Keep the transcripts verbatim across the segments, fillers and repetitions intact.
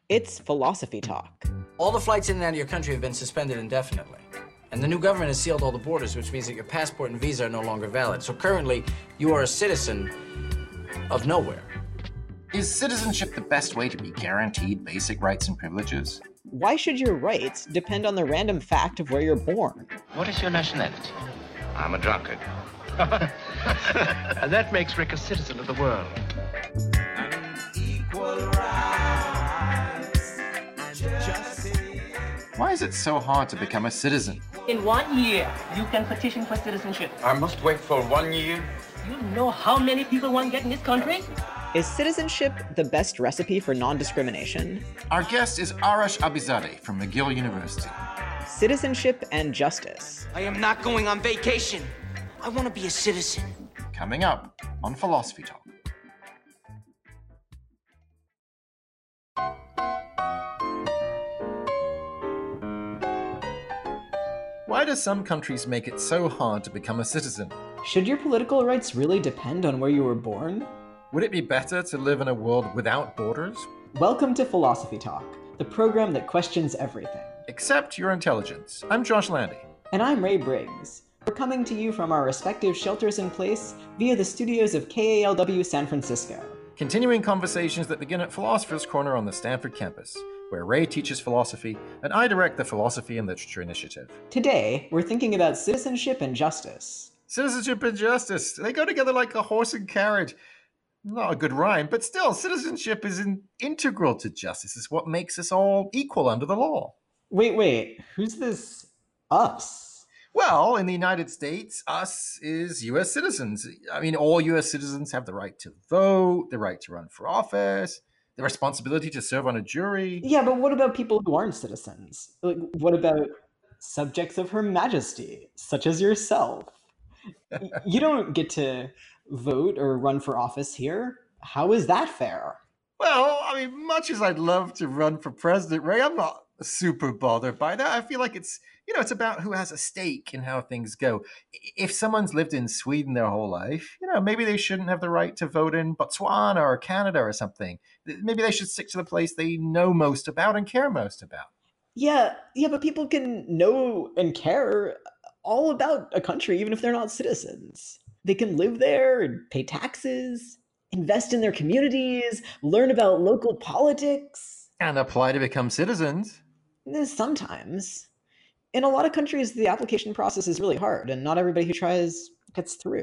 It's Philosophy Talk. All the flights in and out of your country have been suspended indefinitely. And the new government has sealed all the borders, which means that your passport and visa are no longer valid. So currently, you are a citizen of nowhere. Is citizenship the best way to be guaranteed basic rights and privileges? Why should your rights depend on the random fact of where you're born? What is your nationality? I'm a drunkard. And that makes Rick a citizen of the world. Why is it so hard to become a citizen? In one year, you can petition for citizenship. I must wait for one year? You know how many people want to get in this country? Is citizenship the best recipe for non-discrimination? Our guest is Arash Abizadeh from McGill University. Citizenship and justice. I am not going on vacation. I want to be a citizen. Coming up on Philosophy Talk. Why do some countries make it so hard to become a citizen? Should your political rights really depend on where you were born? Would it be better to live in a world without borders? Welcome to Philosophy Talk, the program that questions everything. Except your intelligence. I'm Josh Landy. And I'm Ray Briggs. We're coming to you from our respective shelters in place via the studios of K A L W San Francisco. Continuing conversations that begin at Philosopher's Corner on the Stanford campus, where Ray teaches philosophy and I direct the Philosophy and Literature Initiative. Today, we're thinking about citizenship and justice. Citizenship and justice, they go together like a horse and carriage. Not a good rhyme, but still, citizenship is in- integral to justice. It's what makes us all equal under the law. Wait, wait, who's this us? Well, in the United States, us is U S citizens. I mean, all U S citizens have the right to vote, the right to run for office, the responsibility to serve on a jury. Yeah, but what about people who aren't citizens? Like, what about subjects of Her Majesty, such as yourself? You don't get to vote or run for office here. How is that fair? Well, I mean, much as I'd love to run for president, Ray, I'm not super bothered by that. I feel like it's, you know, it's about who has a stake in how things go. If someone's lived in Sweden their whole life, you know, maybe they shouldn't have the right to vote in Botswana or Canada or something. Maybe they should stick to the place they know most about and care most about. Yeah, yeah, but people can know and care all about a country, even if they're not citizens. They can live there and pay taxes, invest in their communities, learn about local politics. And apply to become citizens. Sometimes. In a lot of countries, the application process is really hard, and not everybody who tries gets through.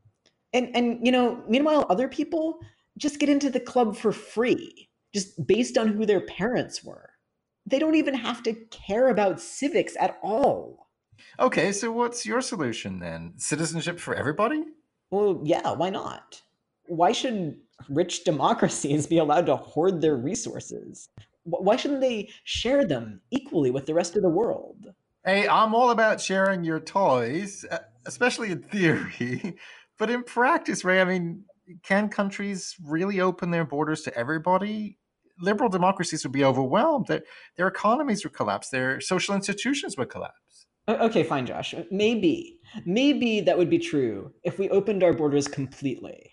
And, and you know, meanwhile, other people just get into the club for free, just based on who their parents were. They don't even have to care about civics at all. Okay, so what's your solution then? Citizenship for everybody? Well, yeah, why not? Why should rich democracies be allowed to hoard their resources? Why shouldn't they share them equally with the rest of the world? Hey, I'm all about sharing your toys, especially in theory. But in practice, Ray, I mean, can countries really open their borders to everybody? Liberal democracies would be overwhelmed. Their, their economies would collapse. Their social institutions would collapse. Okay, fine, Josh. Maybe. Maybe that would be true if we opened our borders completely.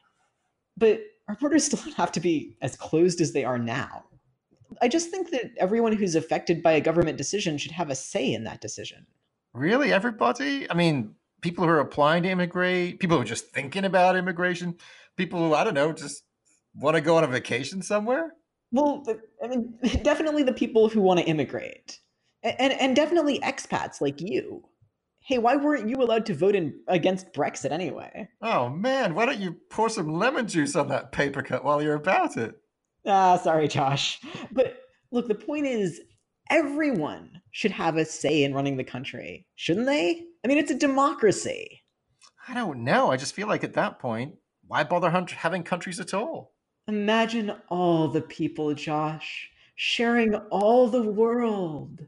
But our borders still don't have to be as closed as they are now. I just think that everyone who's affected by a government decision should have a say in that decision. Really? Everybody? I mean, people who are applying to immigrate, people who are just thinking about immigration, people who, I don't know, just want to go on a vacation somewhere? Well, I mean, definitely the people who want to immigrate. And, and definitely expats like you. Hey, why weren't you allowed to vote in against Brexit anyway? Oh, man, why don't you pour some lemon juice on that paper cut while you're about it? Ah, sorry, Josh. But look, the point is, everyone should have a say in running the country, shouldn't they? I mean, it's a democracy. I don't know. I just feel like at that point, why bother having countries at all? Imagine all the people, Josh, sharing all the world.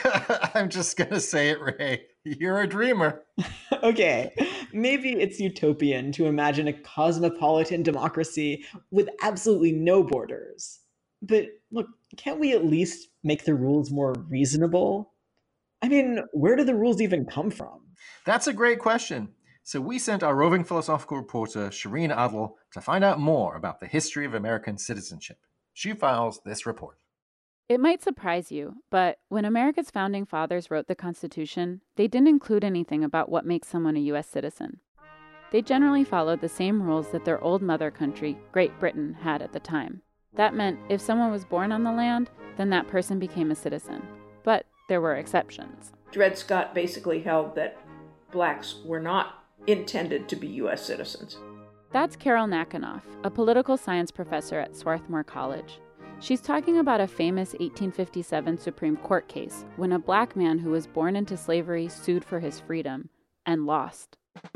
I'm just going to say it, Ray. You're a dreamer. Okay, maybe it's utopian to imagine a cosmopolitan democracy with absolutely no borders. But look, can't we at least make the rules more reasonable? I mean, where do the rules even come from? That's a great question. So we sent our roving philosophical reporter, Shireen Adel, to find out more about the history of American citizenship. She files this report. It might surprise you, but when America's founding fathers wrote the Constitution, they didn't include anything about what makes someone a U S citizen. They generally followed the same rules that their old mother country, Great Britain, had at the time. That meant if someone was born on the land, then that person became a citizen. But there were exceptions. Dred Scott basically held that blacks were not intended to be U S citizens. That's Carol Nakanoff, a political science professor at Swarthmore College. She's talking about a famous eighteen fifty-seven Supreme Court case when a black man who was born into slavery sued for his freedom and lost.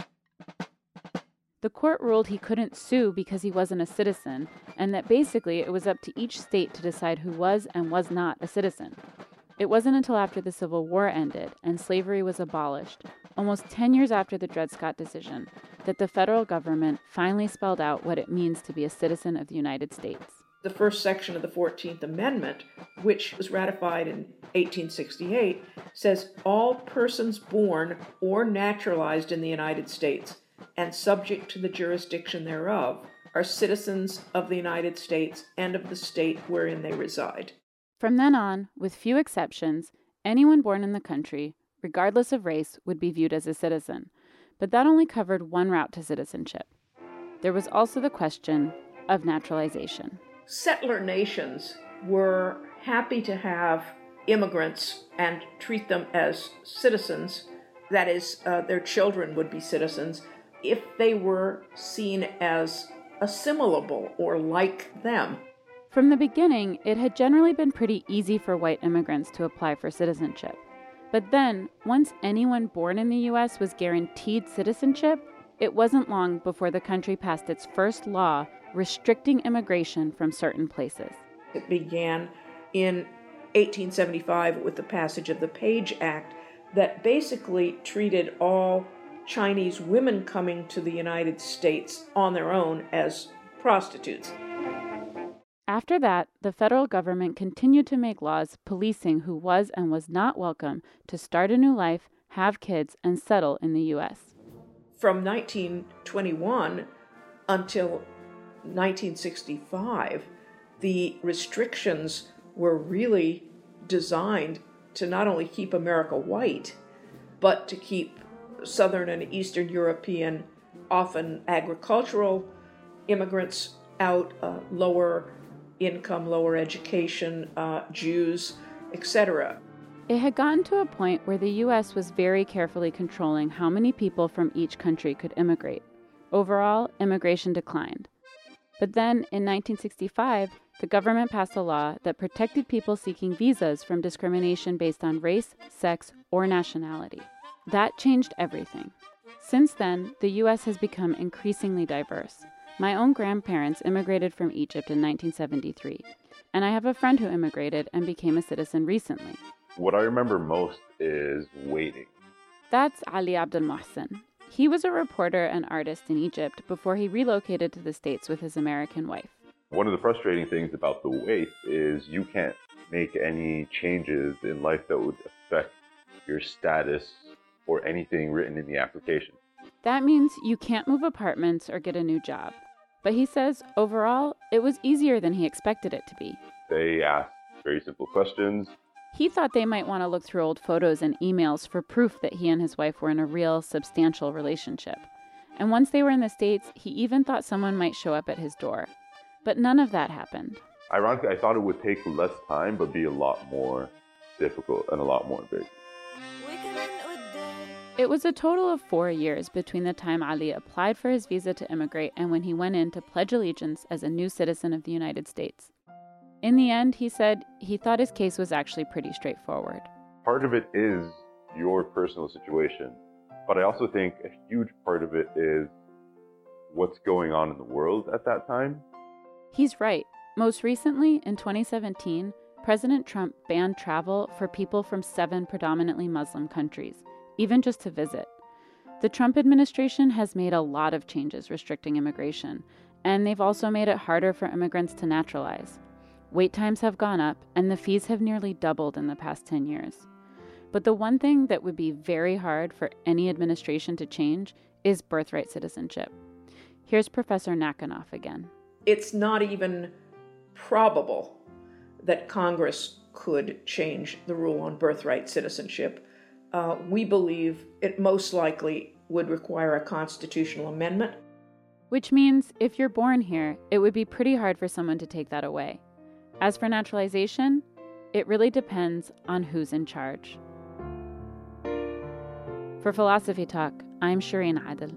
The court ruled he couldn't sue because he wasn't a citizen, and that basically it was up to each state to decide who was and was not a citizen. It wasn't until after the Civil War ended and slavery was abolished, almost ten years after the Dred Scott decision, that the federal government finally spelled out what it means to be a citizen of the United States. The first section of the fourteenth Amendment, which was ratified in eighteen sixty-eight, says all persons born or naturalized in the United States and subject to the jurisdiction thereof are citizens of the United States and of the state wherein they reside. From then on, with few exceptions, anyone born in the country, regardless of race, would be viewed as a citizen. But that only covered one route to citizenship. There was also the question of naturalization. Settler nations were happy to have immigrants and treat them as citizens, that is, uh, their children would be citizens, if they were seen as assimilable or like them. From the beginning, it had generally been pretty easy for white immigrants to apply for citizenship. But then, once anyone born in the U S was guaranteed citizenship, it wasn't long before the country passed its first law restricting immigration from certain places. It began in eighteen seventy-five with the passage of the Page Act that basically treated all Chinese women coming to the United States on their own as prostitutes. After that, the federal government continued to make laws policing who was and was not welcome to start a new life, have kids, and settle in the U S. From nineteen twenty-one until nineteen sixty-five, the restrictions were really designed to not only keep America white, but to keep Southern and Eastern European, often agricultural immigrants out, uh, lower income, lower education, uh, Jews, et cetera. It had gotten to a point where the U S was very carefully controlling how many people from each country could immigrate. Overall, immigration declined. But then, in nineteen sixty-five, the government passed a law that protected people seeking visas from discrimination based on race, sex, or nationality. That changed everything. Since then, the U S has become increasingly diverse. My own grandparents immigrated from Egypt in nineteen seventy-three, and I have a friend who immigrated and became a citizen recently. What I remember most is waiting. That's Ali Abdel Mohsen. He was a reporter and artist in Egypt before he relocated to the States with his American wife. One of the frustrating things about the wait is you can't make any changes in life that would affect your status or anything written in the application. That means you can't move apartments or get a new job. But he says, overall, it was easier than he expected it to be. They ask very simple questions. He thought they might want to look through old photos and emails for proof that he and his wife were in a real, substantial relationship. And once they were in the States, he even thought someone might show up at his door. But none of that happened. Ironically, I thought it would take less time, but be a lot more difficult and a lot more invasive. It was a total of four years between the time Ali applied for his visa to immigrate and when he went in to pledge allegiance as a new citizen of the United States. In the end, he said he thought his case was actually pretty straightforward. Part of it is your personal situation, but I also think a huge part of it is what's going on in the world at that time. He's right. Most recently, in twenty seventeen, President Trump banned travel for people from seven predominantly Muslim countries, even just to visit. The Trump administration has made a lot of changes restricting immigration, and they've also made it harder for immigrants to naturalize. Wait times have gone up, and the fees have nearly doubled in the past ten years. But the one thing that would be very hard for any administration to change is birthright citizenship. Here's Professor Nakanoff again. It's not even probable that Congress could change the rule on birthright citizenship. Uh, we believe it most likely would require a constitutional amendment. Which means if you're born here, it would be pretty hard for someone to take that away. As for naturalization, it really depends on who's in charge. For Philosophy Talk, I'm Shireen Adel.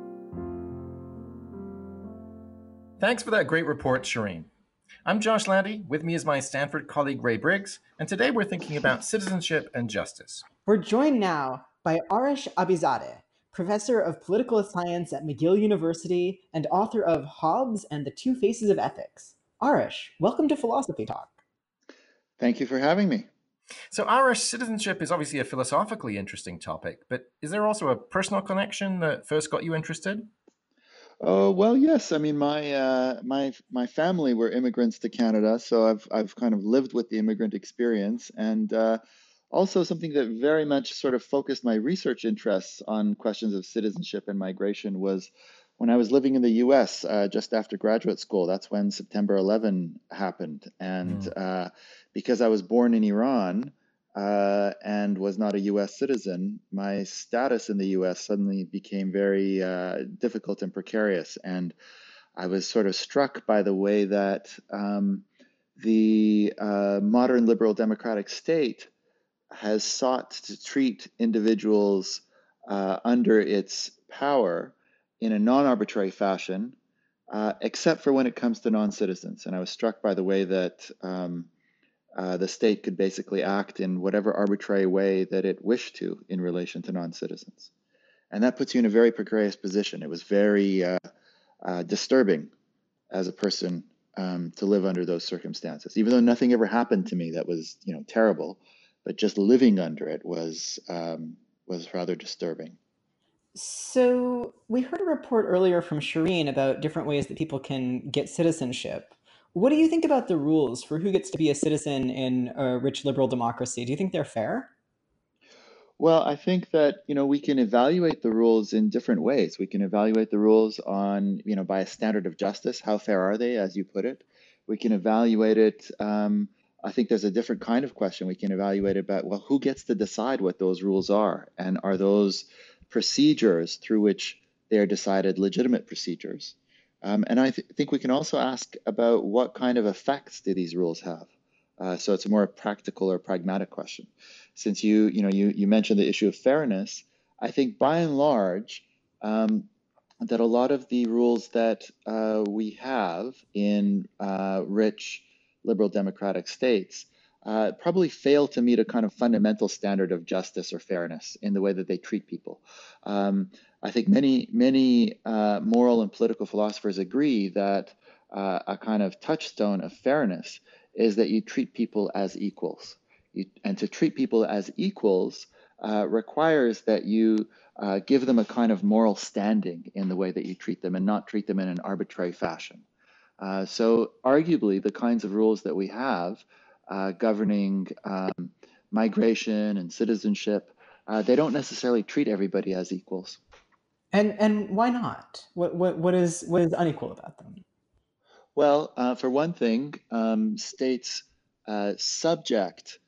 Thanks for that great report, Shireen. I'm Josh Landy. With me is my Stanford colleague, Ray Briggs, and today we're thinking about citizenship and justice. We're joined now by Arash Abizadeh, professor of political science at McGill University and author of Hobbes and the Two Faces of Ethics. Arash, welcome to Philosophy Talk. Thank you for having me. So, Arash, citizenship is obviously a philosophically interesting topic, but is there also a personal connection that first got you interested? Oh, well, yes. I mean, my uh, my my family were immigrants to Canada, so I've I've kind of lived with the immigrant experience, and uh, also something that very much sort of focused my research interests on questions of citizenship and migration was when I was living in the U S uh, just after graduate school. That's when September eleventh happened, and mm. uh, because I was born in Iran. Uh, and was not a U S citizen, my status in the U S suddenly became very uh, difficult and precarious. And I was sort of struck by the way that um, the uh, modern liberal democratic state has sought to treat individuals uh, under its power in a non-arbitrary fashion, uh, except for when it comes to non-citizens. And I was struck by the way that um, Uh, the state could basically act in whatever arbitrary way that it wished to in relation to non-citizens. And that puts you in a very precarious position. It was very uh, uh, disturbing as a person um, to live under those circumstances, even though nothing ever happened to me that was, you know, terrible, but just living under it was, um, was rather disturbing. So we heard a report earlier from Shireen about different ways that people can get citizenship. What do you think about the rules for who gets to be a citizen in a rich liberal democracy? Do you think they're fair? Well, I think that, you know, we can evaluate the rules in different ways. We can evaluate the rules on, you know, by a standard of justice. How fair are they, as you put it? We can evaluate it. Um, I think there's a different kind of question. We can evaluate about, well, who gets to decide what those rules are? And are those procedures through which they are decided legitimate procedures? Um, and I th- think we can also ask about what kind of effects do these rules have. Uh, so it's a more practical or pragmatic question. Since you, you know, you, you mentioned the issue of fairness, I think by and large um, that a lot of the rules that uh, we have in uh, rich liberal democratic states uh, probably fail to meet a kind of fundamental standard of justice or fairness in the way that they treat people. Um, I think many, many uh, moral and political philosophers agree that uh, a kind of touchstone of fairness is that you treat people as equals. You, and to treat people as equals uh, requires that you uh, give them a kind of moral standing in the way that you treat them and not treat them in an arbitrary fashion. Uh, so arguably, the kinds of rules that we have uh, governing um, migration and citizenship, uh, they don't necessarily treat everybody as equals. And and why not? What what what is what is unequal about them? Well, uh, for one thing, um, states uh, subject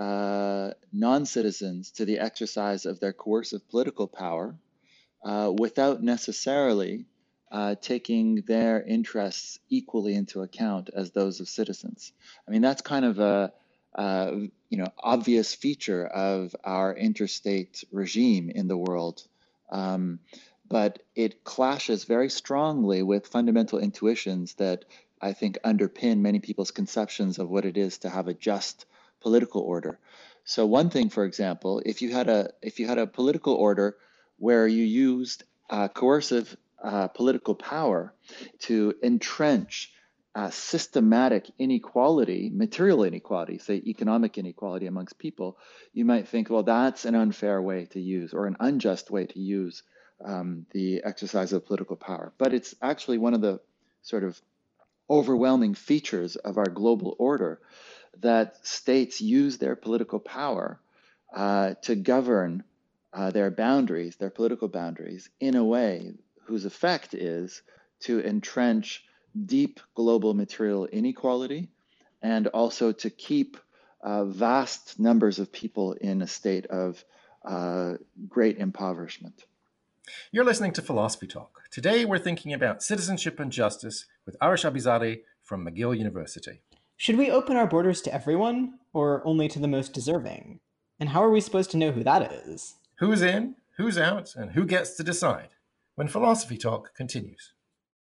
uh, non-citizens to the exercise of their coercive political power uh, without necessarily uh, taking their interests equally into account as those of citizens. I mean, that's kind of a uh, you know obvious feature of our interstate regime in the world. Um, but it clashes very strongly with fundamental intuitions that I think underpin many people's conceptions of what it is to have a just political order. So one thing, for example, if you had a if you had a political order where you used uh, coercive uh, political power to entrench uh, systematic inequality, material inequality, say economic inequality amongst people, you might think, well, that's an unfair way to use or an unjust way to use Um, the exercise of political power. But it's actually one of the sort of overwhelming features of our global order that states use their political power uh, to govern uh, their boundaries, their political boundaries, in a way whose effect is to entrench deep global material inequality and also to keep uh, vast numbers of people in a state of uh, great impoverishment. You're listening to Philosophy Talk. Today we're thinking about citizenship and justice with Arish Abizadeh from McGill University. Should we open our borders to everyone, or only to the most deserving? And how are we supposed to know who that is? Who's in, who's out, and who gets to decide? When Philosophy Talk continues.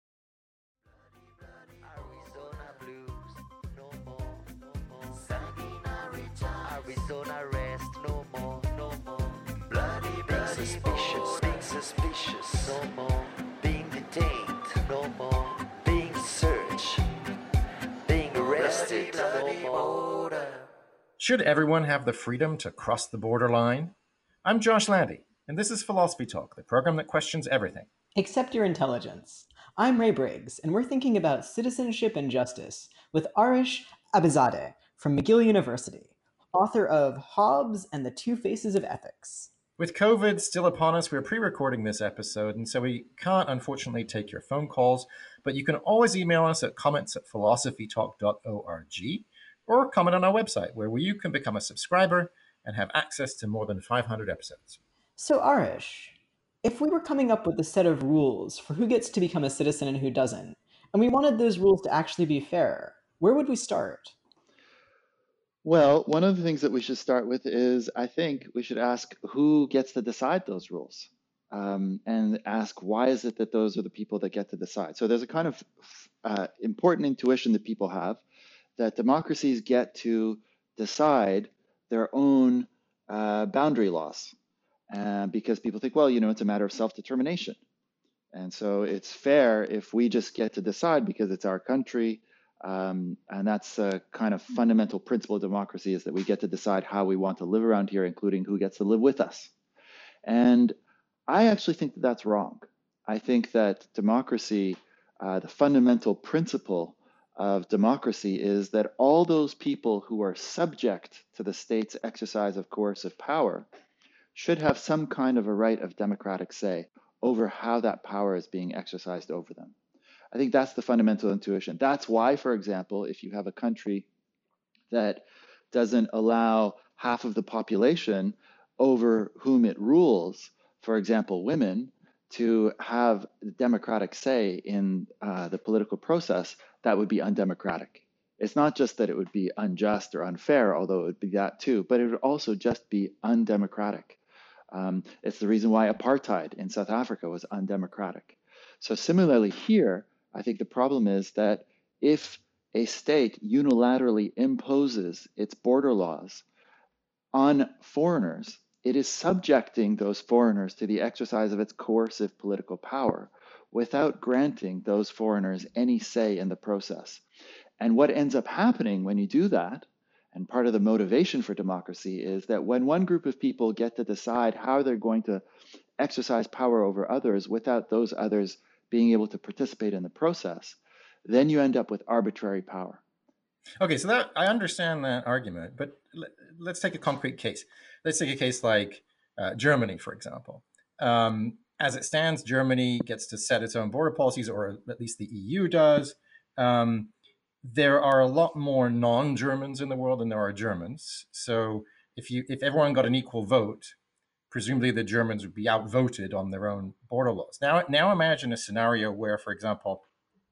Arizona rest no more, no more. Bloody, being suspicious, being suspicious, no more. Being detained, no more. Being searched, being arrested, no more. Should everyone have the freedom to cross the borderline? I'm Josh Landy, and this is Philosophy Talk, the program that questions everything. Except your intelligence. I'm Ray Briggs, and we're thinking about citizenship and justice with Arish Abizadeh from McGill University, author of Hobbes and the Two Faces of Ethics. With COVID still upon us, we're pre-recording this episode, and so we can't unfortunately take your phone calls, but you can always email us at comments at philosophy talk dot org or comment on our website, where you can become a subscriber and have access to more than five hundred episodes. So Arish, if we were coming up with a set of rules for who gets to become a citizen and who doesn't, and we wanted those rules to actually be fair, where would we start? Well, one of the things that we should start with is, I think we should ask who gets to decide those rules, um, and ask why is it that those are the people that get to decide. So there's a kind of uh, important intuition that people have that democracies get to decide their own uh, boundary laws, uh, because people think, well, you know, it's a matter of self-determination. And so it's fair if we just get to decide because it's our country. Um, and that's a kind of fundamental principle of democracy, is that we get to decide how we want to live around here, including who gets to live with us. And I actually think that that's wrong. I think that democracy, uh, the fundamental principle of democracy is that all those people who are subject to the state's exercise of coercive power should have some kind of a right of democratic say over how that power is being exercised over them. I think that's the fundamental intuition. That's why, for example, if you have a country that doesn't allow half of the population over whom it rules, for example, women, to have democratic say in uh, the political process, that would be undemocratic. It's not just that it would be unjust or unfair, although it would be that too, but it would also just be undemocratic. Um, it's the reason why apartheid in South Africa was undemocratic. So similarly here, I think the problem is that if a state unilaterally imposes its border laws on foreigners, it is subjecting those foreigners to the exercise of its coercive political power without granting those foreigners any say in the process. And what ends up happening when you do that, and part of the motivation for democracy, is that when one group of people get to decide how they're going to exercise power over others without those others being able to participate in the process, then you end up with arbitrary power. Okay, so that I understand that argument, but let, let's take a concrete case. Let's take a case like uh, Germany, for example. Um, as it stands, Germany gets to set its own border policies, or at least the E U does. Um, there are a lot more non-Germans in the world than there are Germans. So if you if everyone got an equal vote, presumably the Germans would be outvoted on their own border laws. Now, now imagine a scenario where, for example,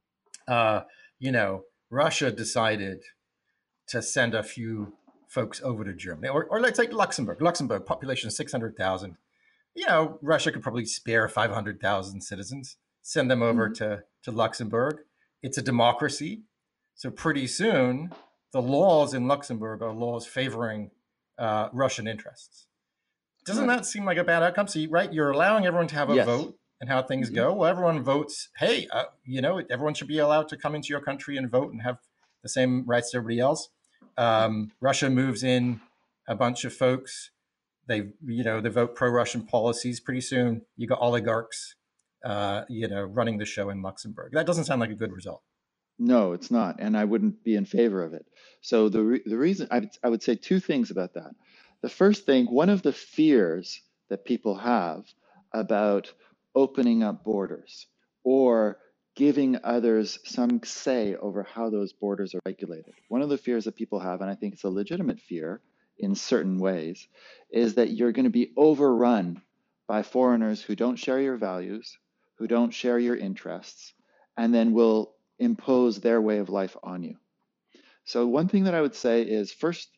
uh, you know, Russia decided to send a few folks over to Germany, or, or let's take Luxembourg. Luxembourg, population six hundred thousand. You know, Russia could probably spare five hundred thousand citizens, send them over mm-hmm. to, to Luxembourg. It's a democracy. So pretty soon, the laws in Luxembourg are laws favoring uh, Russian interests. Doesn't that seem like a bad outcome? So, you, right, you're allowing everyone to have a yes. vote and how things mm-hmm. go. Well, everyone votes, hey, uh, you know, everyone should be allowed to come into your country and vote and have the same rights as everybody else. Um, Russia moves in a bunch of folks. They, you know, they vote pro-Russian policies. Pretty soon, you got oligarchs, uh, you know, running the show in Luxembourg. That doesn't sound like a good result. No, it's not, and I wouldn't be in favor of it. So the re- the reason I would, I would say two things about that. The first thing, one of the fears that people have about opening up borders or giving others some say over how those borders are regulated. One of the fears that people have, and I think it's a legitimate fear in certain ways, is that you're going to be overrun by foreigners who don't share your values, who don't share your interests, and then will impose their way of life on you. So one thing that I would say is, first,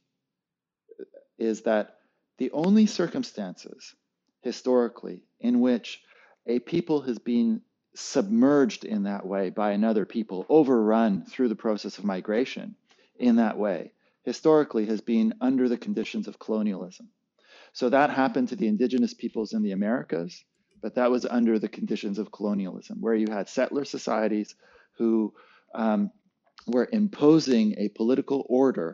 is that the only circumstances historically in which a people has been submerged in that way by another people, overrun through the process of migration in that way, historically has been under the conditions of colonialism. So that happened to the indigenous peoples in the Americas, but that was under the conditions of colonialism, where you had settler societies who um, were imposing a political order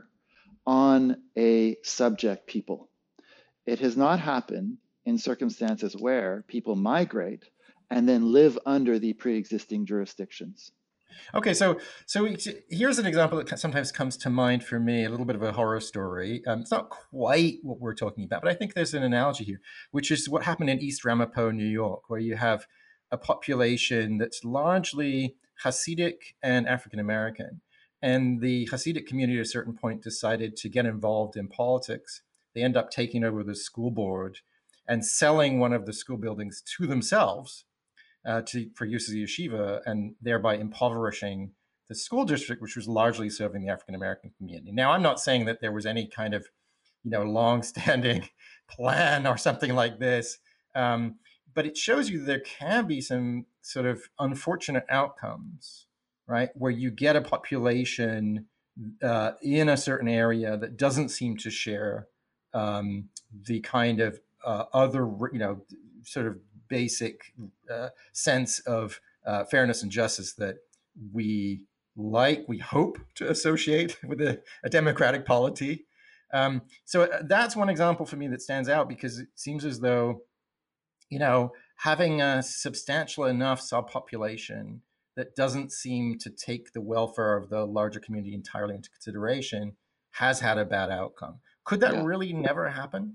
on a subject people. It has not happened in circumstances where people migrate and then live under the pre-existing jurisdictions. Okay, so so here's an example that sometimes comes to mind for me, a little bit of a horror story. Um, it's not quite what we're talking about, but I think there's an analogy here, which is what happened in East Ramapo, New York, where you have a population that's largely Hasidic and African American. And the Hasidic community at a certain point decided to get involved in politics. They end up taking over the school board and selling one of the school buildings to themselves uh, to, for use as a yeshiva, and thereby impoverishing the school district, which was largely serving the African American community. Now, I'm not saying that there was any kind of, you know, long-standing plan or something like this, um, but it shows you that there can be some sort of unfortunate outcomes, right, where you get a population uh, in a certain area that doesn't seem to share um, the kind of uh, other, you know, sort of basic uh, sense of uh, fairness and justice that we like, we hope to associate with a, a democratic polity. Um, so that's one example for me that stands out, because it seems as though, you know, having a substantial enough subpopulation that doesn't seem to take the welfare of the larger community entirely into consideration has had a bad outcome. Could that yeah. really never happen?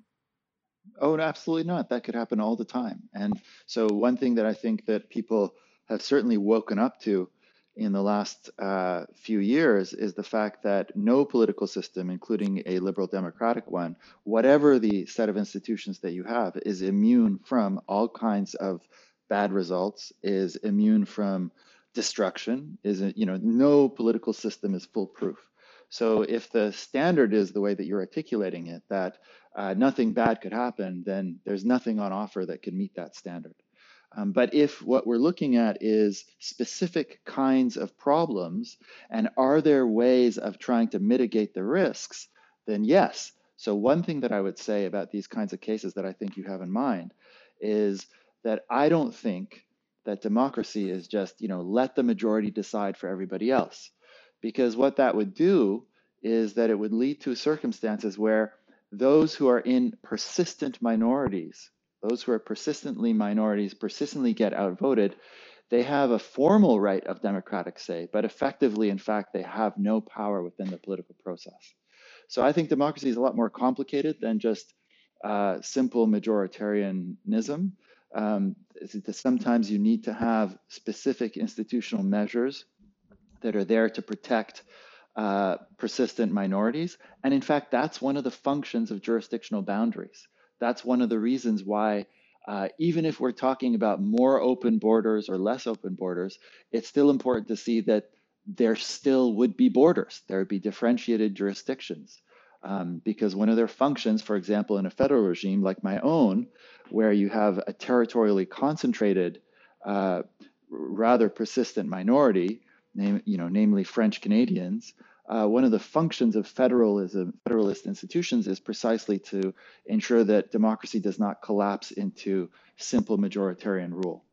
Oh, absolutely not. That could happen all the time. And so one thing that I think that people have certainly woken up to in the last uh, few years is the fact that no political system, including a liberal democratic one, whatever the set of institutions that you have, is immune from all kinds of bad results, is immune from destruction, is, you know, no political system is foolproof. So if the standard is the way that you're articulating it, that uh, nothing bad could happen, then there's nothing on offer that can meet that standard. Um, but if what we're looking at is specific kinds of problems, and are there ways of trying to mitigate the risks, then yes. So one thing that I would say about these kinds of cases that I think you have in mind is that I don't think that democracy is just, you know, let the majority decide for everybody else. Because what that would do is that it would lead to circumstances where those who are in persistent minorities, those who are persistently minorities, persistently get outvoted, they have a formal right of democratic say, but effectively, in fact, they have no power within the political process. So I think democracy is a lot more complicated than just uh, simple majoritarianism. Um, sometimes you need to have specific institutional measures that are there to protect uh, persistent minorities. And in fact, that's one of the functions of jurisdictional boundaries. That's one of the reasons why, uh, even if we're talking about more open borders or less open borders, it's still important to see that there still would be borders. There would be differentiated jurisdictions. Um, because one of their functions, for example, in a federal regime like my own, where you have a territorially concentrated, uh, rather persistent minority, name, you know, namely French Canadians, uh, one of the functions of federalism, federalist institutions is precisely to ensure that democracy does not collapse into simple majoritarian rule.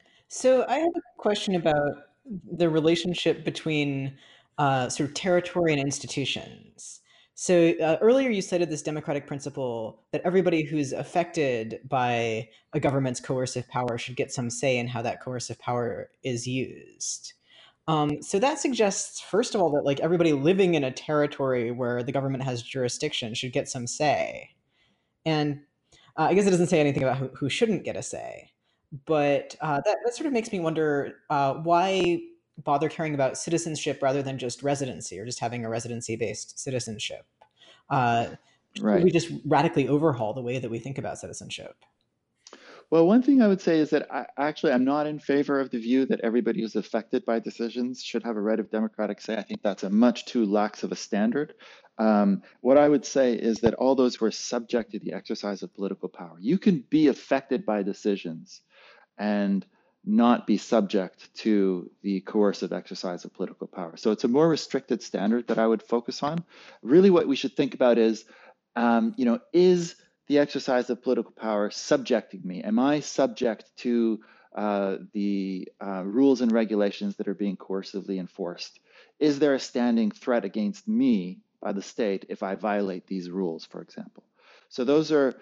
So I have a question about the relationship between uh, sort of territory and institutions. So uh, earlier you cited this democratic principle that everybody who's affected by a government's coercive power should get some say in how that coercive power is used. Um, so that suggests, first of all, that like everybody living in a territory where the government has jurisdiction should get some say. And uh, I guess it doesn't say anything about who, who shouldn't get a say. But uh, that, that sort of makes me wonder uh, why bother caring about citizenship rather than just residency or just having a residency-based citizenship? Uh, Right. we just radically overhaul the way that we think about citizenship. Well, one thing I would say is that I actually I'm not in favor of the view that everybody who's affected by decisions should have a right of democratic say. I think that's a much too lax of a standard. Um, what I would say is that all those who are subject to the exercise of political power, you can be affected by decisions and not be subject to the coercive exercise of political power. So it's a more restricted standard that I would focus on. Really, what we should think about is, um, you know, is the exercise of political power subjecting me? Am I subject to uh, the uh, rules and regulations that are being coercively enforced? Is there a standing threat against me by the state if I violate these rules, for example? So those are,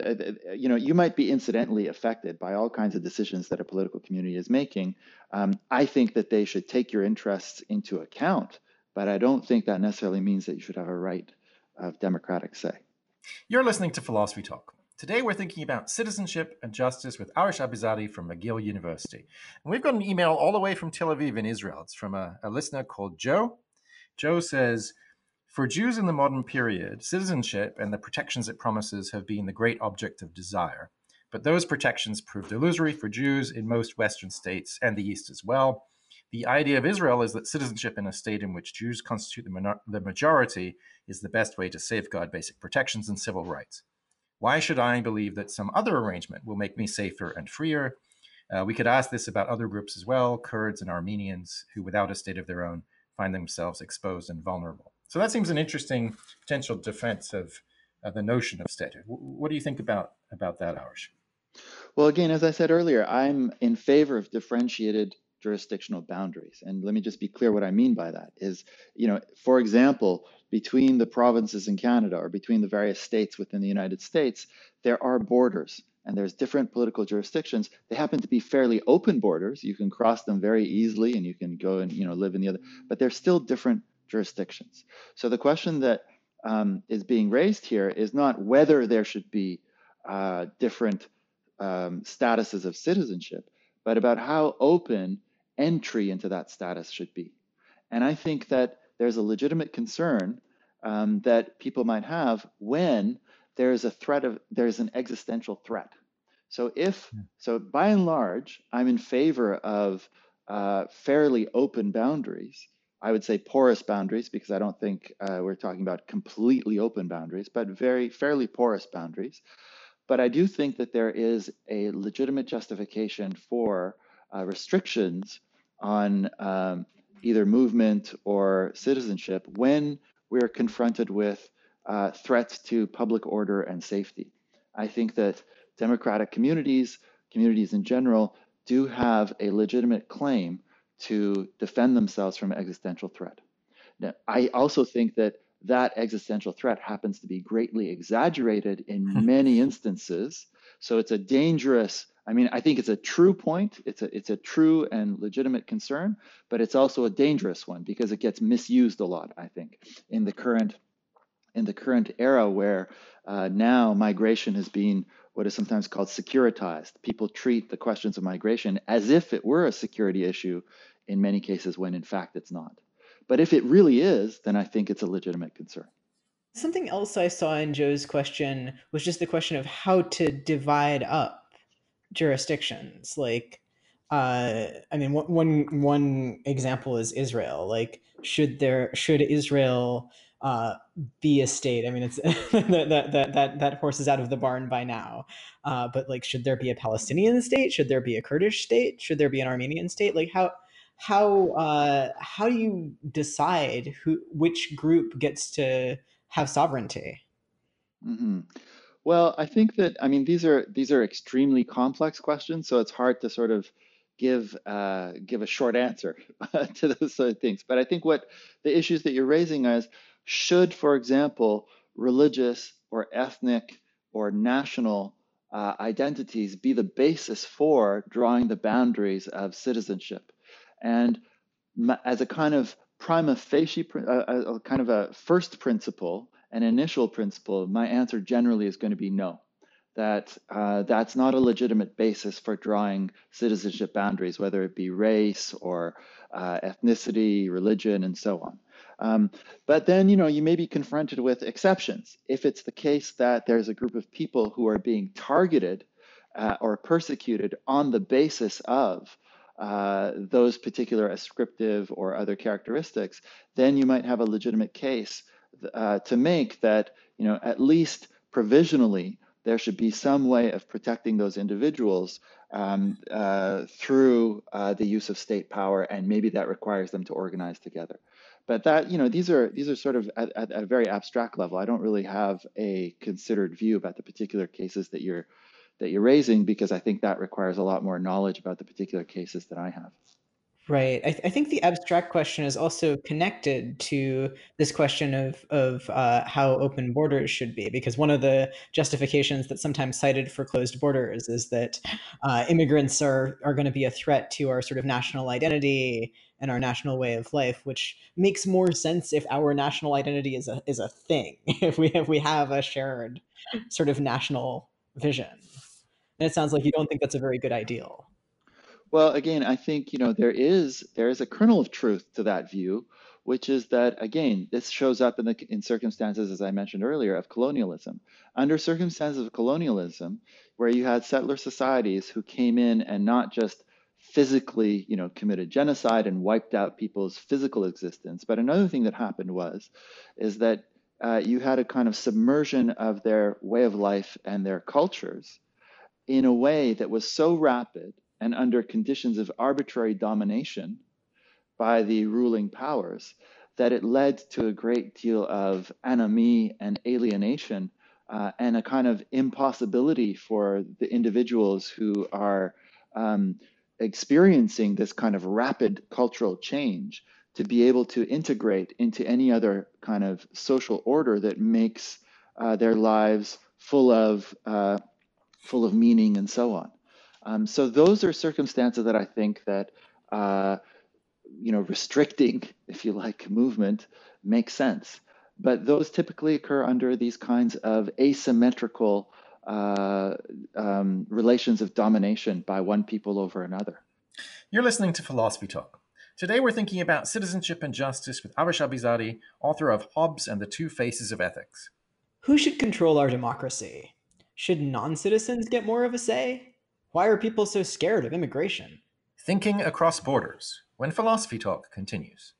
you know, you might be incidentally affected by all kinds of decisions that a political community is making. Um, I think that they should take your interests into account, but I don't think that necessarily means that you should have a right of democratic say. You're listening to Philosophy Talk. Today we're thinking about citizenship and justice with Arish Abizadeh from McGill University. And we've got an email all the way from Tel Aviv in Israel. It's from a, a listener called Joe. Joe says, for Jews in the modern period, citizenship and the protections it promises have been the great object of desire. But those protections proved illusory for Jews in most Western states and the East as well. The idea of Israel is that citizenship in a state in which Jews constitute the, minor- the majority is the best way to safeguard basic protections and civil rights. Why should I believe that some other arrangement will make me safer and freer? Uh, we could ask this about other groups as well, Kurds and Armenians, who without a state of their own find themselves exposed and vulnerable. So that seems an interesting potential defense of uh, the notion of statehood. W- what do you think about, about that, Arish? Well, again, as I said earlier, I'm in favor of differentiated jurisdictional boundaries. And let me just be clear what I mean by that is, you know, for example, between the provinces in Canada or between the various states within the United States, there are borders and there's different political jurisdictions. They happen to be fairly open borders. You can cross them very easily and you can go and, you know, live in the other, but they're still different jurisdictions. So the question that um, is being raised here is not whether there should be uh, different um, statuses of citizenship, but about how open entry into that status should be. And I think that there's a legitimate concern um, that people might have when there's a threat of, there's an existential threat. So if, so by and large, I'm in favor of uh, fairly open boundaries. I would say porous boundaries because I don't think uh, we're talking about completely open boundaries, but very fairly porous boundaries. But I do think that there is a legitimate justification for uh, restrictions on um, either movement or citizenship when we're confronted with uh, threats to public order and safety. I think that democratic communities, communities in general, do have a legitimate claim to defend themselves from existential threat. Now, I also think that that existential threat happens to be greatly exaggerated in many instances. So it's a dangerous, I mean, I think it's a true point. It's a, it's a true and legitimate concern, but it's also a dangerous one because it gets misused a lot, I think, in the current, in the current era where uh, now migration has been what is sometimes called securitized. People treat the questions of migration as if it were a security issue in many cases when in fact it's not. But if it really is, then I think it's a legitimate concern. Something else I saw in Joe's question was just the question of how to divide up jurisdictions. Like, uh, I mean, one one example is Israel. Like, should there should Israel uh, be a state? I mean, it's that, that that that horse is out of the barn by now. Uh, but like, should there be a Palestinian state? Should there be a Kurdish state? Should there be an Armenian state? Like, how how uh, how do you decide who which group gets to have sovereignty? Mm-hmm. Well, I think that, I mean, these are these are extremely complex questions, so it's hard to sort of give uh, give a short answer to those sort of things. But I think what the issues that you're raising is, should, for example, religious or ethnic or national uh, identities be the basis for drawing the boundaries of citizenship? And as a kind of prima facie, a, a kind of a first principle, an initial principle, my answer generally is going to be no. that uh, that's not a legitimate basis for drawing citizenship boundaries, whether it be race or uh, ethnicity, religion, and so on. Um, but then, you know, you may be confronted with exceptions. If it's the case that there's a group of people who are being targeted uh, or persecuted on the basis of uh, those particular ascriptive or other characteristics, then you might have a legitimate case uh, to make that, you know, at least provisionally, there should be some way of protecting those individuals um, uh, through uh, the use of state power, and maybe that requires them to organize together. But that, you know, these are these are sort of at, at a very abstract level. I don't really have a considered view about the particular cases that you're that you're raising, because I think that requires a lot more knowledge about the particular cases that I have. Right. I, th- I think the abstract question is also connected to this question of of uh, how open borders should be, because one of the justifications that's sometimes cited for closed borders is that uh, immigrants are are going to be a threat to our sort of national identity and our national way of life, which makes more sense if our national identity is a is a thing, if we if we have a shared sort of national vision. And it sounds like you don't think that's a very good ideal. Well, again, I think, you know, there is there is a kernel of truth to that view, which is that, again, this shows up in the in circumstances, as I mentioned earlier, of colonialism. Under circumstances of colonialism, where you had settler societies who came in and not just physically, you know, committed genocide and wiped out people's physical existence, but another thing that happened was, is that uh, you had a kind of submersion of their way of life and their cultures in a way that was so rapid and under conditions of arbitrary domination by the ruling powers, that it led to a great deal of anomie and alienation uh, and a kind of impossibility for the individuals who are um, experiencing this kind of rapid cultural change to be able to integrate into any other kind of social order that makes uh, their lives full of, uh, full of meaning and so on. Um, so those are circumstances that I think that, uh, you know, restricting, if you like, movement makes sense. But those typically occur under these kinds of asymmetrical uh, um, relations of domination by one people over another. You're listening to Philosophy Talk. Today we're thinking about citizenship and justice with Arash Abizadeh, author of Hobbes and the Two Faces of Ethics. Who should control our democracy? Should non-citizens get more of a say? Why are people so scared of immigration? Thinking across borders, when Philosophy Talk continues.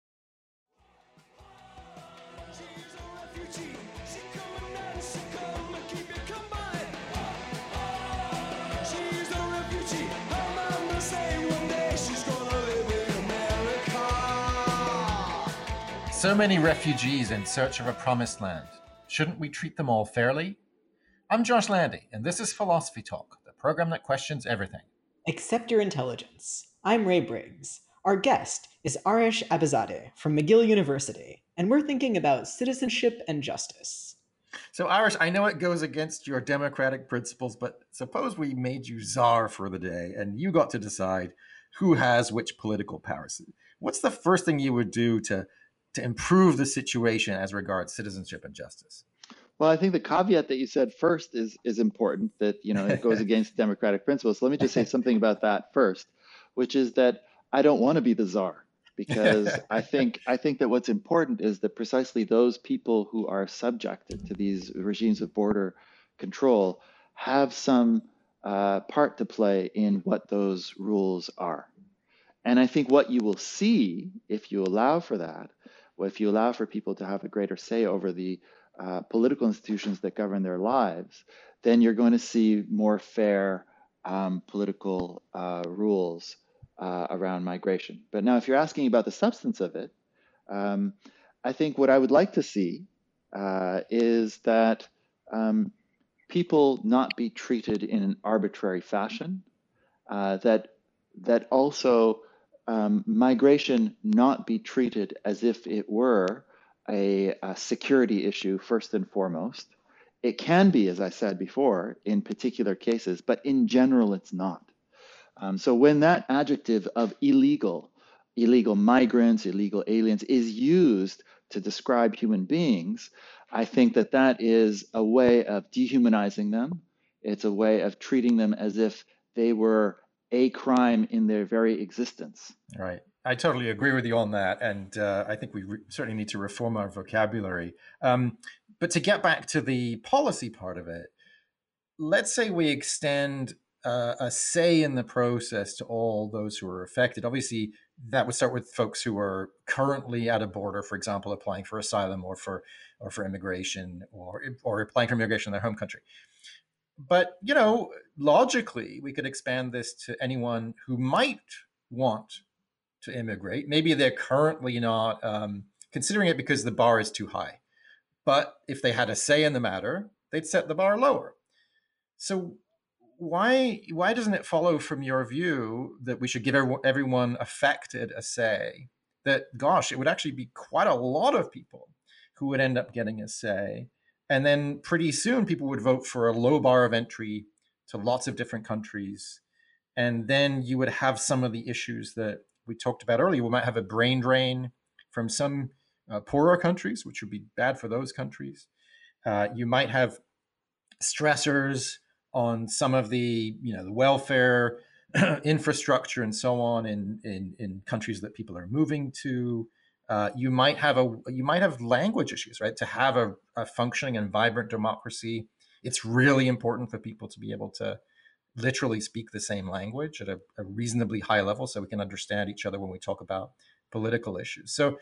So many refugees in search of a promised land. Shouldn't we treat them all fairly? I'm Josh Landy, and this is Philosophy Talk, the program that questions everything. Accept your intelligence. I'm Ray Briggs. Our guest is Arash Abizadeh from McGill University, and we're thinking about citizenship and justice. So, Arash, I know it goes against your democratic principles, but suppose we made you czar for the day, and you got to decide who has which political powers. What's the first thing you would do to, to improve the situation as regards citizenship and justice? Well, I think the caveat that you said first is is important, that, you know, it goes against democratic principles. So let me just say something about that first, which is that I don't want to be the czar, because I think I think that what's important is that precisely those people who are subjected to these regimes of border control have some uh, part to play in what those rules are. And I think what you will see if you allow for that, or if you allow for people to have a greater say over the Uh, political institutions that govern their lives, then you're going to see more fair um, political uh, rules uh, around migration. But now, if you're asking about the substance of it, um, I think what I would like to see uh, is that um, people not be treated in an arbitrary fashion, uh, that that also um, migration not be treated as if it were A, a security issue first and foremost. It can be, as I said before, in particular cases, but in general, it's not. Um, so when that adjective of illegal, illegal migrants, illegal aliens is used to describe human beings, I think that that is a way of dehumanizing them It's a way of treating them as if they were a crime in their very existence. Right. I totally agree with you on that. And uh, I think we re- certainly need to reform our vocabulary. Um, but to get back to the policy part of it, let's say we extend uh, a say in the process to all those who are affected. Obviously, that would start with folks who are currently at a border, for example, applying for asylum or for or for immigration or or applying for immigration in their home country. But, you know, logically, we could expand this to anyone who might want to immigrate. Maybe they're currently not um, considering it because the bar is too high. But if they had a say in the matter, they'd set the bar lower. So why why doesn't it follow from your view that we should give everyone affected a say? That, gosh, it would actually be quite a lot of people who would end up getting a say. And then pretty soon people would vote for a low bar of entry to lots of different countries. And then you would have some of the issues that we talked about earlier. We might have a brain drain from some uh, poorer countries, which would be bad for those countries. Uh, you might have stressors on some of the, you know, the welfare infrastructure and so on in, in, in countries that people are moving to. Uh, you might have a you might have language issues, right? To have a, a functioning and vibrant democracy, it's really important for people to be able to literally speak the same language at a, a reasonably high level, so we can understand each other when we talk about political issues. So,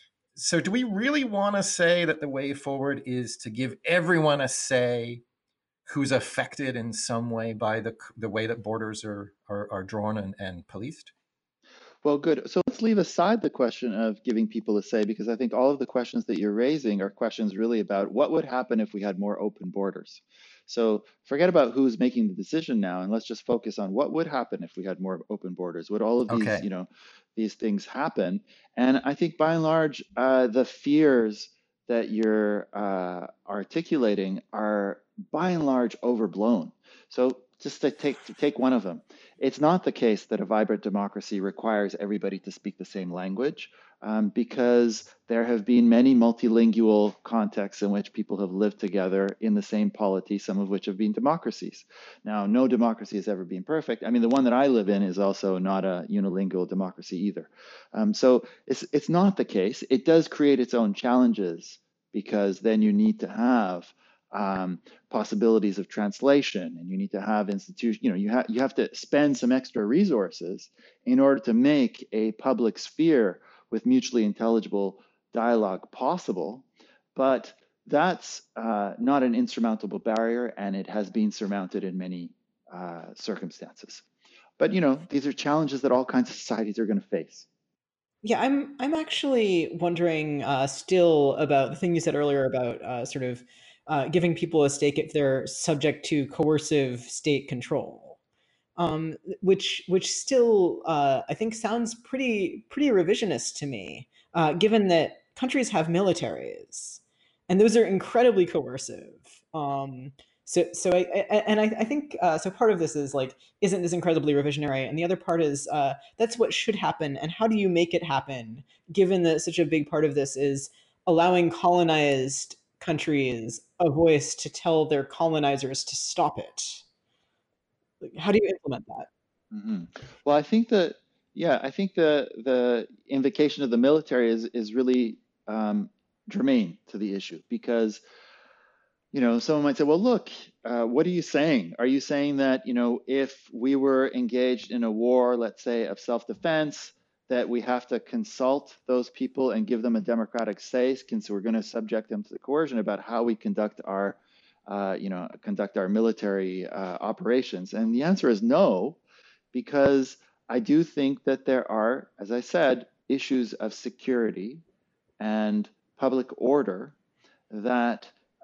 so do we really want to say that the way forward is to give everyone a say who's affected in some way by the the way that borders are are, are drawn and, and policed? Well, good. So let's leave aside the question of giving people a say, because I think all of the questions that you're raising are questions really about what would happen if we had more open borders. So forget about who's making the decision now, and let's just focus on what would happen if we had more open borders. Would all of these, Okay. you know, these things happen? And I think by and large, uh, the fears that you're uh, articulating are by and large overblown. So just to take to take one of them, it's not the case that a vibrant democracy requires everybody to speak the same language, um, because there have been many multilingual contexts in which people have lived together in the same polity, some of which have been democracies. Now, no democracy has ever been perfect. I mean, the one that I live in is also not a unilingual democracy either. Um, so it's it's not the case. It does create its own challenges, because then you need to have um, possibilities of translation, and you need to have institution. You know, you have you have to spend some extra resources in order to make a public sphere with mutually intelligible dialogue possible. But that's uh, not an insurmountable barrier, and it has been surmounted in many uh, circumstances. But you know, these are challenges that all kinds of societies are going to face. Yeah, I'm I'm actually wondering uh, still about the thing you said earlier about uh, sort of uh, giving people a stake if they're subject to coercive state control, um, which which still uh, I think sounds pretty pretty revisionist to me, uh, given that countries have militaries, and those are incredibly coercive. Um, so so I, I and I, I think uh, so. Part of this is like, isn't this incredibly revisionary? And the other part is uh, that's what should happen. And how do you make it happen, given that such a big part of this is allowing colonized countries a voice to tell their colonizers to stop it? Like, how do you implement that? hmm Well, I think that, yeah, I think the the invocation of the military is is really um, germane to the issue, because you know, someone might say, well, look, uh, what are you saying? Are you saying that, you know, if we were engaged in a war, let's say, of self-defense, that we have to consult those people and give them a democratic say, since we're going to subject them to the coercion about how we conduct our, uh, you know, conduct our military uh, operations? And the answer is no, because I do think that there are, as I said, issues of security and public order that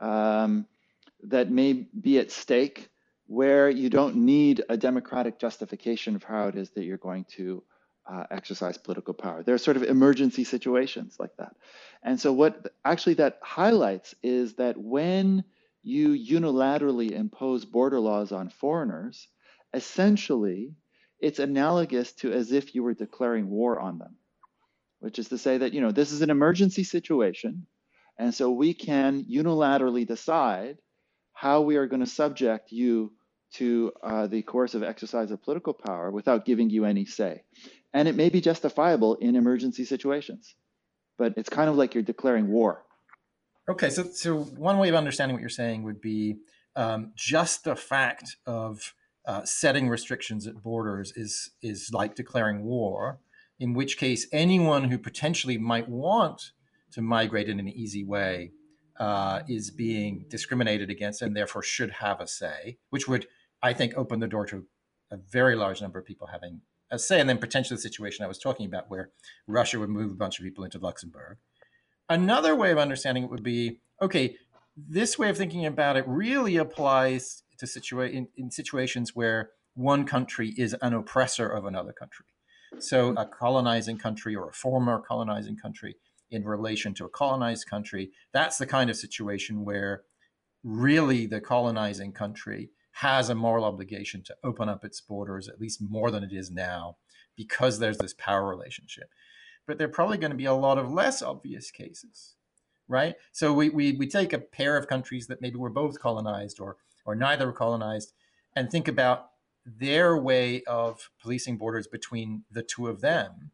um, that may be at stake, where you don't need a democratic justification of how it is that you're going to uh, exercise political power. There are sort of emergency situations like that. And so what actually that highlights is that when you unilaterally impose border laws on foreigners, essentially it's analogous to as if you were declaring war on them, which is to say that, you know, this is an emergency situation. And so we can unilaterally decide how we are going to subject you to uh, the coercive exercise of political power without giving you any say. And it may be justifiable in emergency situations, but it's kind of like you're declaring war. Okay, so so one way of understanding what you're saying would be um, just the fact of uh, setting restrictions at borders is is like declaring war. In which case, anyone who potentially might want to migrate in an easy way uh, is being discriminated against, and therefore should have a say, which would, I think, open the door to a very large number of people having a say, and then potentially the situation I was talking about, where Russia would move a bunch of people into Luxembourg. Another way of understanding it would be, okay, this way of thinking about it really applies to situa- in, in situations where one country is an oppressor of another country. So a colonizing country or a former colonizing country in relation to a colonized country, that's the kind of situation where really the colonizing country has a moral obligation to open up its borders, at least more than it is now, because there's this power relationship. But there are probably going to be a lot of less obvious cases, right? So we, we, we take a pair of countries that maybe were both colonized or, or neither were colonized, and think about their way of policing borders between the two of them.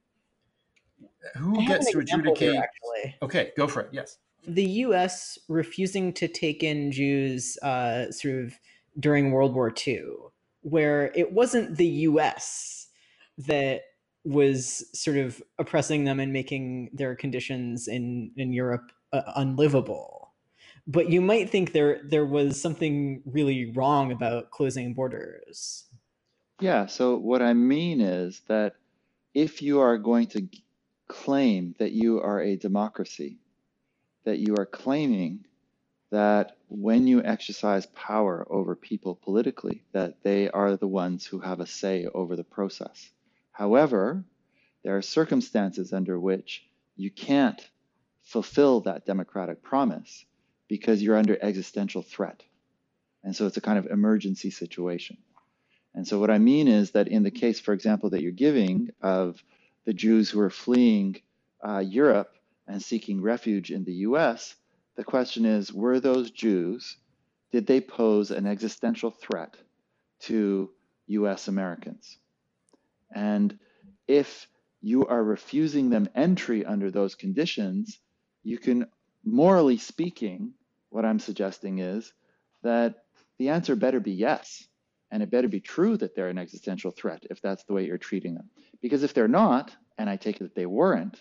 Who gets to adjudicate? Here, actually. Okay, go for it. Yes. The U S refusing to take in Jews uh, sort of during World War Two, where it wasn't the U S that was sort of oppressing them and making their conditions in, in Europe uh, unlivable. But you might think there there was something really wrong about closing borders. Yeah, so what I mean is that if you are going to claim that you are a democracy, that you are claiming that when you exercise power over people politically, that they are the ones who have a say over the process. However, there are circumstances under which you can't fulfill that democratic promise because you're under existential threat. And so it's a kind of emergency situation. And so what I mean is that in the case, for example, that you're giving of the Jews who are fleeing uh, Europe and seeking refuge in the U S, the question is, were those Jews, did they pose an existential threat to U S Americans? And if you are refusing them entry under those conditions, you can, morally speaking, what I'm suggesting is that the answer better be yes. And it better be true that they're an existential threat if that's the way you're treating them. Because if they're not, and I take it that they weren't,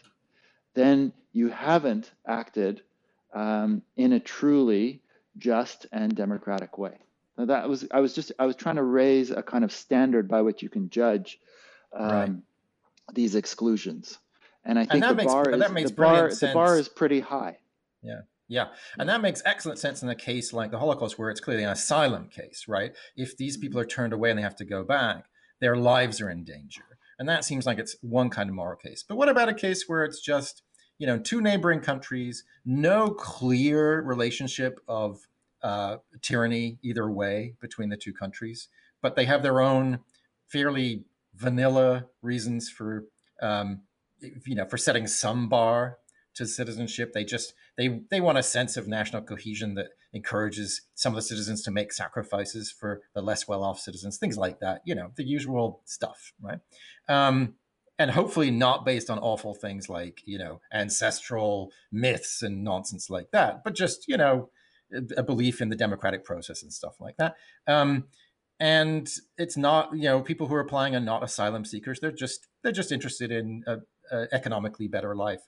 then you haven't acted um, in a truly just and democratic way. Now that was, I was just, I was trying to raise a kind of standard by which you can judge um, right. these exclusions. And I think and the makes, bar is the bar, the bar is pretty high. Yeah. Yeah. And that makes excellent sense in a case like the Holocaust, where it's clearly an asylum case, right? If these people are turned away and they have to go back, their lives are in danger. And that seems like it's one kind of moral case. But what about a case where it's just, you know, two neighboring countries, no clear relationship of uh, tyranny either way between the two countries, but they have their own fairly vanilla reasons for, um, you know, for setting some bar to citizenship. They just, they they want a sense of national cohesion that encourages some of the citizens to make sacrifices for the less well-off citizens, things like that, you know, the usual stuff, right? Um, and hopefully not based on awful things like, you know, ancestral myths and nonsense like that, but just, you know, a belief in the democratic process and stuff like that. Um, and it's not, you know, people who are applying are not asylum seekers. They're just, they're just interested in a, a economically better life.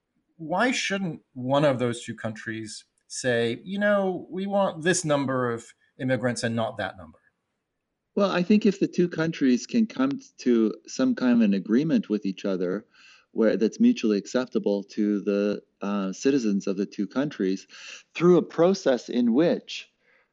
Why shouldn't one of those two countries say, you know, we want this number of immigrants and not that number? Well, I think if the two countries can come to some kind of an agreement with each other where that's mutually acceptable to the uh, citizens of the two countries through a process in which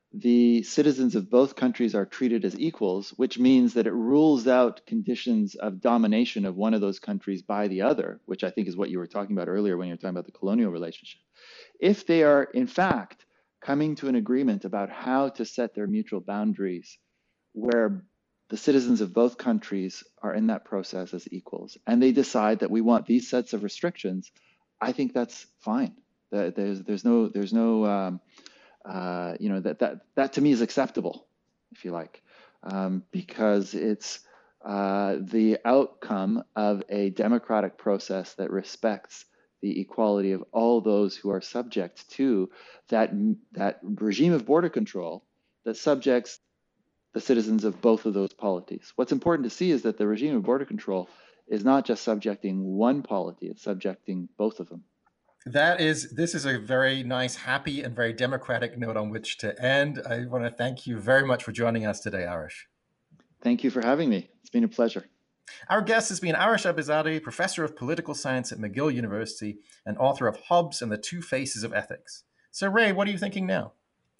the citizens of both countries are treated as equals, which means that it rules out conditions of domination of one of those countries by the other, which I think is what you were talking about earlier when you were talking about the colonial relationship. If they are, in fact, coming to an agreement about how to set their mutual boundaries where the citizens of both countries are in that process as equals, and they decide that we want these sets of restrictions, I think that's fine. There's, there's no, there's no, um, Uh, you know, that, that that to me is acceptable, if you like. um, because it's uh, the outcome of a democratic process that respects the equality of all those who are subject to that, that regime of border control that subjects the citizens of both of those polities. What's important to see is that the regime of border control is not just subjecting one polity, it's subjecting both of them. That is, this is a very nice, happy, and very democratic note on which to end. I want to thank you very much for joining us today, Arish. Thank you for having me. It's been a pleasure. Our guest has been Arish Abizadeh, professor of political science at McGill University and author of Hobbes and the Two Faces of Ethics. So, Ray, what are you thinking now?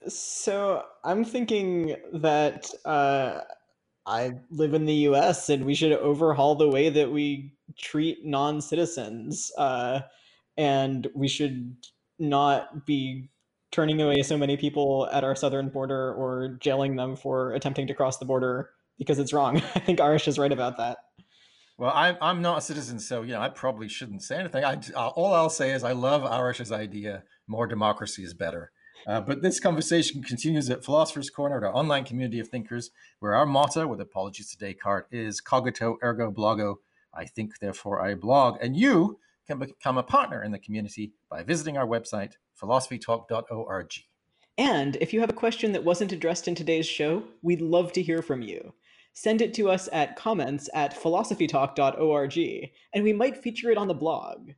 So I'm thinking that uh, I live in the U S and we should overhaul the way that we treat non-citizens. Uh, and we should not be turning away so many people at our southern border or jailing them for attempting to cross the border because it's wrong. I think Arish is right about that. Well, I'm, I'm not a citizen, so you know I probably shouldn't say anything. I, uh, all I'll say is I love Arish's idea, more democracy is better. Uh, but this conversation continues at Philosopher's Corner, our online community of thinkers, where our motto, with apologies to Descartes, is cogito ergo blogo, I think, therefore I blog. And you can become a partner in the community by visiting our website, philosophy talk dot org. And if you have a question that wasn't addressed in today's show, we'd love to hear from you. Send it to us at comments at philosophy talk dot org, and we might feature it on the blog.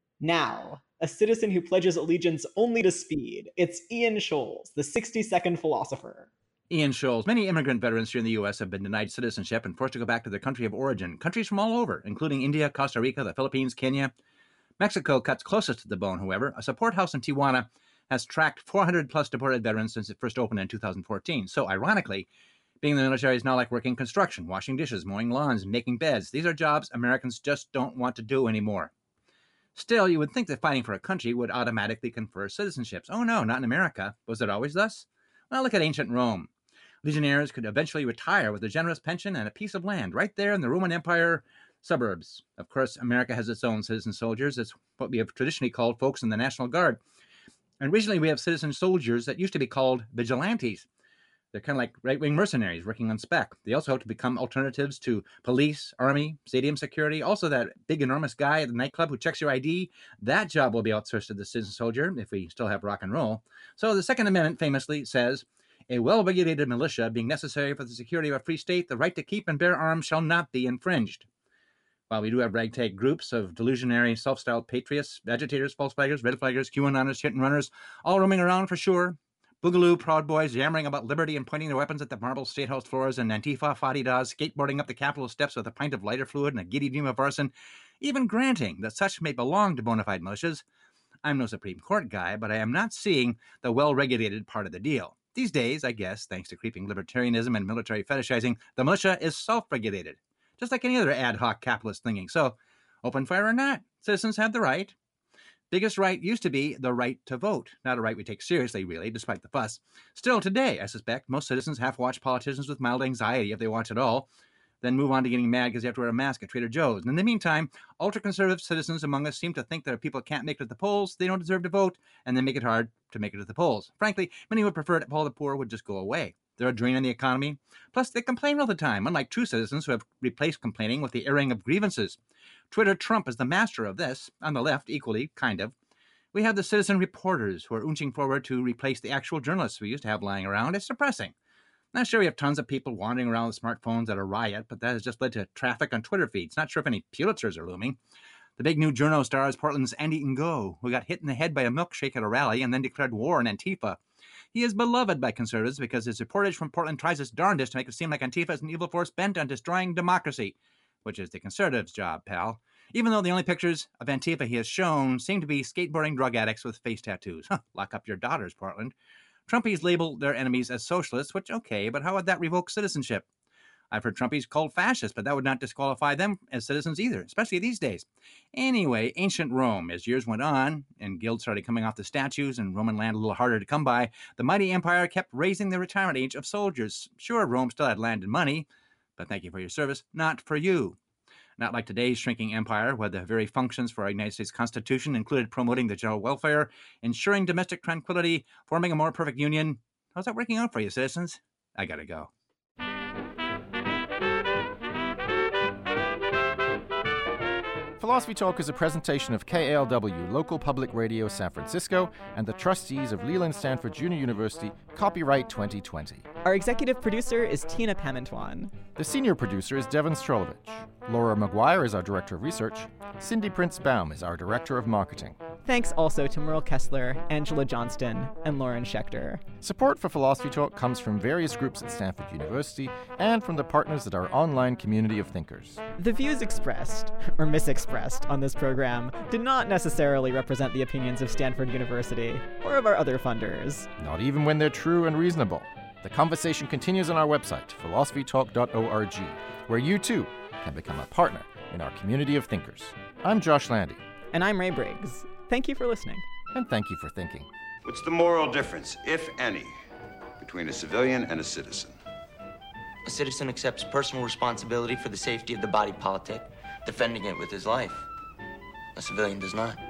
Now, a citizen who pledges allegiance only to speed. It's Ian Scholes, the sixty-second philosopher. Ian Scholes. Many immigrant veterans here in the U S have been denied citizenship and forced to go back to their country of origin. Countries from all over, including India, Costa Rica, the Philippines, Kenya. Mexico cuts closest to the bone, however. A support house in Tijuana has tracked four hundred plus deported veterans since it first opened in two thousand fourteen. So, ironically, being in the military is now like working construction, washing dishes, mowing lawns, making beds. These are jobs Americans just don't want to do anymore. Still, you would think that fighting for a country would automatically confer citizenships. Oh no, not in America. Was it always thus? Well, look at ancient Rome. Legionnaires could eventually retire with a generous pension and a piece of land right there in the Roman Empire suburbs. Of course, America has its own citizen soldiers. It's what we have traditionally called folks in the National Guard. And recently we have citizen soldiers that used to be called vigilantes. They're kind of like right-wing mercenaries working on spec. They also have to become alternatives to police, army, stadium security. Also, that big, enormous guy at the nightclub who checks your I D, that job will be outsourced to the citizen soldier if we still have rock and roll. So the Second Amendment famously says, a well-regulated militia being necessary for the security of a free state, the right to keep and bear arms shall not be infringed. While we do have ragtag groups of delusionary, self-styled patriots, agitators, false flaggers, red flaggers, QAnoners, hit and runners, all roaming around for sure, Boogaloo Proud Boys yammering about liberty and pointing their weapons at the marble statehouse floors, and Antifa Fadi-Das skateboarding up the Capitol steps with a pint of lighter fluid and a giddy dream of arson, even granting that such may belong to bona fide militias. I'm no Supreme Court guy, but I am not seeing the well-regulated part of the deal. These days, I guess, thanks to creeping libertarianism and military fetishizing, the militia is self-regulated, just like any other ad hoc capitalist thinking. So, open fire or not, citizens have the right. Biggest right used to be the right to vote. Not a right we take seriously, really, despite the fuss. Still, today, I suspect, most citizens half watch politicians with mild anxiety, if they watch at all, then move on to getting mad because they have to wear a mask at Trader Joe's. And in the meantime, ultra-conservative citizens among us seem to think that if people can't make it to the polls, they don't deserve to vote, and they make it hard to make it to the polls. Frankly, many would prefer that all the poor would just go away. They're a drain on the economy. Plus, they complain all the time, unlike true citizens who have replaced complaining with the airing of grievances. Twitter Trump is the master of this, on the left equally, kind of. We have the citizen reporters who are inching forward to replace the actual journalists we used to have lying around. It's depressing. Not sure we have tons of people wandering around with smartphones at a riot, but that has just led to traffic on Twitter feeds. Not sure if any Pulitzers are looming. The big new journo star is Portland's Andy Ngo, who got hit in the head by a milkshake at a rally and then declared war on Antifa. He is beloved by conservatives because his reportage from Portland tries its darndest to make it seem like Antifa is an evil force bent on destroying democracy, which is the conservatives' job, pal. Even though the only pictures of Antifa he has shown seem to be skateboarding drug addicts with face tattoos. Huh, lock up your daughters, Portland. Trumpies label their enemies as socialists, which, okay, but how would that revoke citizenship? I've heard Trumpies called fascists, but that would not disqualify them as citizens either, especially these days. Anyway, ancient Rome, as years went on, and guilds started coming off the statues and Roman land a little harder to come by, the mighty empire kept raising the retirement age of soldiers. Sure, Rome still had land and money, but thank you for your service, not for you. Not like today's shrinking empire, where the very functions for our United States Constitution included promoting the general welfare, ensuring domestic tranquility, forming a more perfect union. How's that working out for you, citizens? I gotta go. Philosophy Talk is a presentation of K A L W, local public radio San Francisco, and the trustees of Leland Stanford Junior University, copyright twenty twenty. Our executive producer is Tina Pamantwan. The senior producer is Devin Strolovich. Laura McGuire is our director of research. Cindy Prince-Baum is our director of marketing. Thanks also to Merle Kessler, Angela Johnston, and Lauren Schechter. Support for Philosophy Talk comes from various groups at Stanford University and from the partners at our online community of thinkers. The views expressed, or misexpressed, on this program do not necessarily represent the opinions of Stanford University or of our other funders. Not even when they're true and reasonable. The conversation continues on our website, philosophy talk dot org, where you too can become a partner in our community of thinkers. I'm Josh Landy. And I'm Ray Briggs. Thank you for listening. And thank you for thinking. What's the moral difference, if any, between a civilian and a citizen? A citizen accepts personal responsibility for the safety of the body politic, defending it with his life. A civilian does not.